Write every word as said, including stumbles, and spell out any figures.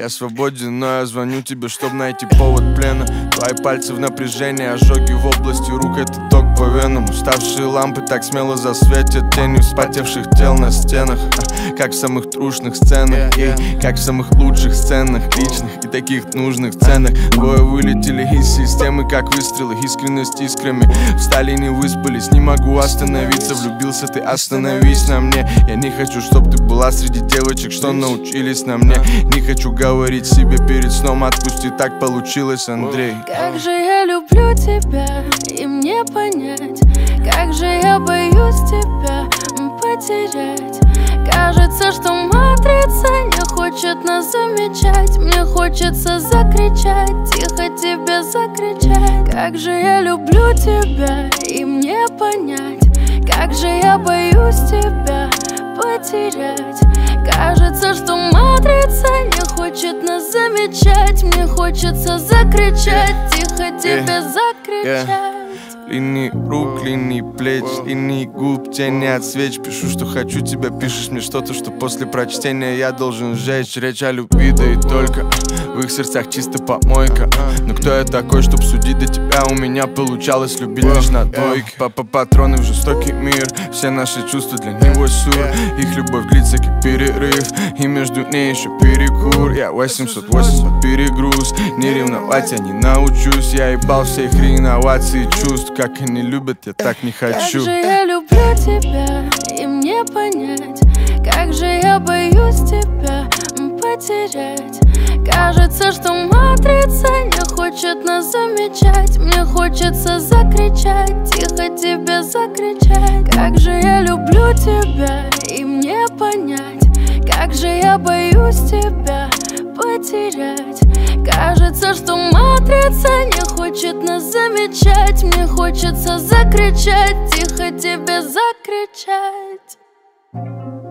Я свободен, но я звоню тебе, чтоб найти повод плена. Твои пальцы в напряжении, ожоги в области рук, это ток по венам. Уставшие лампы так смело засветят тенью вспотевших тел на стенах, как в самых трушных сценах, и как в самых лучших сценах, личных и таких нужных ценах. Двое вылетели из системы, как выстрелы, искренность искрами. Встали, не выспались, не могу остановиться. Влюбился ты, остановись на мне. Я не хочу, чтоб ты была среди девочек, что научились на мне. Не хочу говорить себе перед сном, отпусти, так получилось, Андрей. Как же я люблю тебя, и мне понять, как же я боюсь тебя потерять. Кажется, что матрица не хочет нас замечать. Мне хочется закричать, тихо тебе закричать. Как же я люблю тебя, и мне понять, как же я боюсь тебя потерять. Кажется, что матрица не хочет нас замечать. Мне хочется закричать, тихо тебе закричать. Линии рук, линии плеч, линии губ, тени от свеч. Пишу, что хочу тебя, пишешь мне что-то, что после прочтения я должен сжечь. Речь о любви, да и только в их сердцах чисто помойка. Но кто я такой, чтоб судить до тебя? У меня получалось любить лишь на двойке. Папа патроны в жестокий мир, все наши чувства для него сюр. Их любовь длится как перерыв, и между ней еще перекур. Я восемьсот восемьдесят перегруз, не ревновать я не научусь. Я ебал все их реновации чувств. Как они любят, я так не хочу. Как же я люблю тебя, и мне понять, как же я боюсь тебя потерять. Кажется, что матрица не хочет нас замечать. Мне хочется закричать, тихо тебе закричать. Как же я люблю тебя, и мне понять, как же я боюсь тебя потерять. Кажется, что матрица не хочет нас замечать. Мне хочется закричать, тихо тебе закричать.